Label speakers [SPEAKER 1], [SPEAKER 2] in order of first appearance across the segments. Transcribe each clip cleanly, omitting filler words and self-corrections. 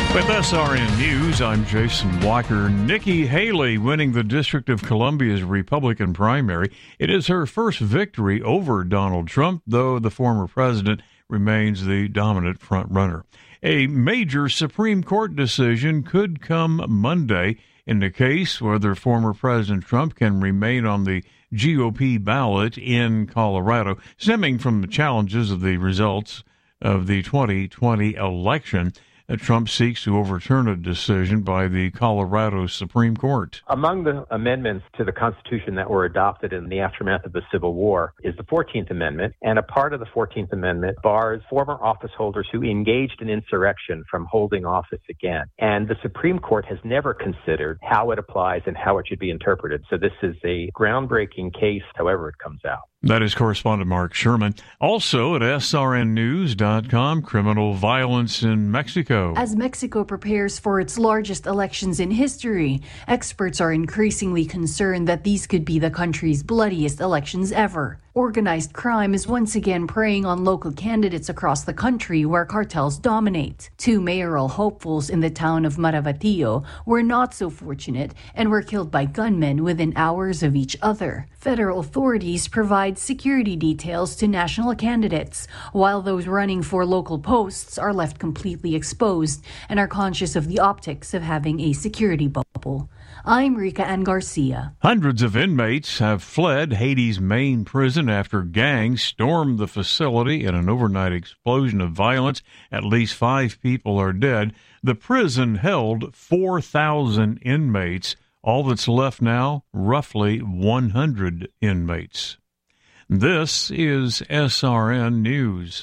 [SPEAKER 1] With SRN News, I'm Jason Walker. Nikki Haley winning the District of Columbia's Republican primary. It is her first victory over Donald Trump, though the former president remains the dominant frontrunner. A major Supreme Court decision could come Monday in the case whether former President Trump can remain on the GOP ballot in Colorado, stemming from the challenges of the results of the 2020 election. Trump seeks to overturn a decision by the Colorado Supreme Court.
[SPEAKER 2] Among the amendments to the Constitution that were adopted in the aftermath of the Civil War is the 14th Amendment, and a part of the 14th Amendment bars former office holders who engaged in insurrection from holding office again. And the Supreme Court has never considered how it applies and how it should be interpreted. So this is a groundbreaking case, however it comes out.
[SPEAKER 1] That is correspondent Mark Sherman. Also at srnnews.com, criminal violence in Mexico.
[SPEAKER 3] As Mexico prepares for its largest elections in history, experts are increasingly concerned that these could be the country's bloodiest elections ever. Organized crime is once again preying on local candidates across the country where cartels dominate. Two mayoral hopefuls in the town of Marabatillo were not so fortunate and were killed by gunmen within hours of each other. Federal authorities provide security details to national candidates, while those running for local posts are left completely exposed and are conscious of the optics of having a security bubble. I'm Rika Ann Garcia.
[SPEAKER 1] Hundreds of inmates have fled Haiti's main prison after gangs stormed the facility in an overnight explosion of violence. At least 5 people are dead. The prison held 4,000 inmates. All that's left now, roughly 100 inmates. This is SRN News.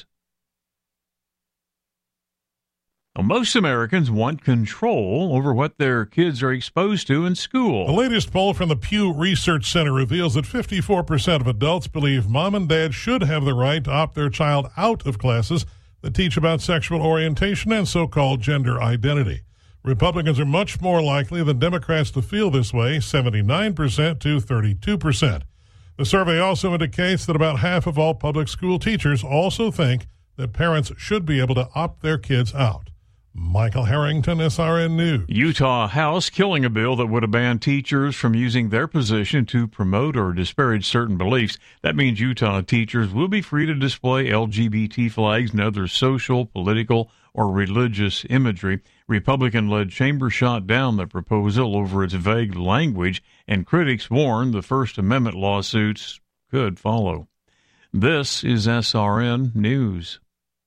[SPEAKER 1] Most Americans want control over what their kids are exposed to in school.
[SPEAKER 4] The latest poll from the Pew Research Center reveals that 54% of adults believe mom and dad should have the right to opt their child out of classes that teach about sexual orientation and so-called gender identity. Republicans are much more likely than Democrats to feel this way, 79% to 32%. The survey also indicates that about half of all public school teachers also think that parents should be able to opt their kids out. Michael Harrington, SRN News.
[SPEAKER 1] Utah House killing a bill that would have banned teachers from using their position to promote or disparage certain beliefs. That means Utah teachers will be free to display LGBT flags and other social, political, or religious imagery. Republican-led chamber shot down the proposal over its vague language, and critics warn the First Amendment lawsuits could follow. This is SRN News.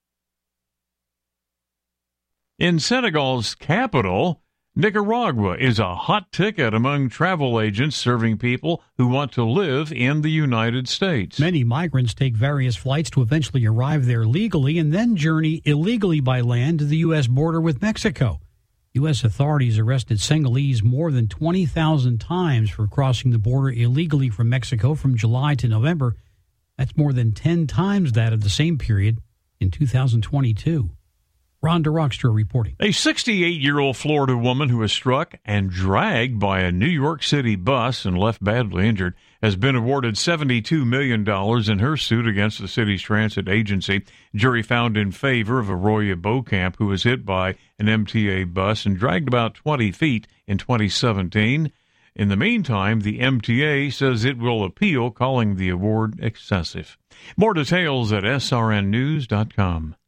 [SPEAKER 1] In Senegal's capital, Nicaragua is a hot ticket among travel agents serving people who want to live in the United States.
[SPEAKER 5] Many migrants take various flights to eventually arrive there legally and then journey illegally by land to the U.S. border with Mexico. U.S. authorities arrested Senegalese more than 20,000 times for crossing the border illegally from Mexico from July to November. That's more than 10 times that of the same period in 2022. Rhonda Rockstra reporting.
[SPEAKER 1] A 68-year-old Florida woman who was struck and dragged by a New York City bus and left badly injured has been awarded $72 million in her suit against the city's transit agency. Jury found in favor of Arroyo Beaucamp, who was hit by an MTA bus and dragged about 20 feet in 2017. In the meantime, the MTA says it will appeal, calling the award excessive. More details at srnnews.com.